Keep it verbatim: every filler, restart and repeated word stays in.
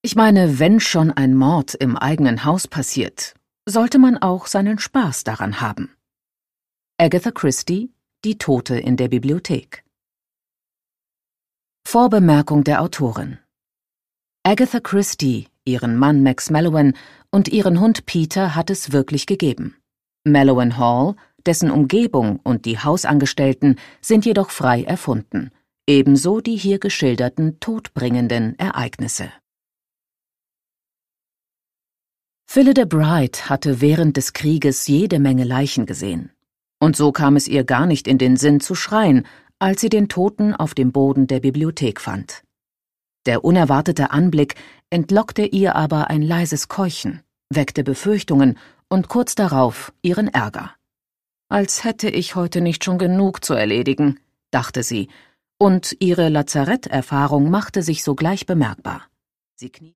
Ich meine, wenn schon ein Mord im eigenen Haus passiert, sollte man auch seinen Spaß daran haben. Agatha Christie, Die Tote in der Bibliothek. Vorbemerkung der Autorin: Agatha Christie, ihren Mann Max Mallowan und ihren Hund Peter hat es wirklich gegeben. Mallowan Hall, dessen Umgebung und die Hausangestellten sind jedoch frei erfunden, ebenso die hier geschilderten todbringenden Ereignisse. Phyllida Bright hatte während des Krieges jede Menge Leichen gesehen. Und so kam es ihr gar nicht in den Sinn zu schreien, als sie den Toten auf dem Boden der Bibliothek fand. Der unerwartete Anblick entlockte ihr aber ein leises Keuchen, weckte Befürchtungen und kurz darauf ihren Ärger. »Als hätte ich heute nicht schon genug zu erledigen«, dachte sie, und ihre Lazaretterfahrung machte sich sogleich bemerkbar. Sie kniete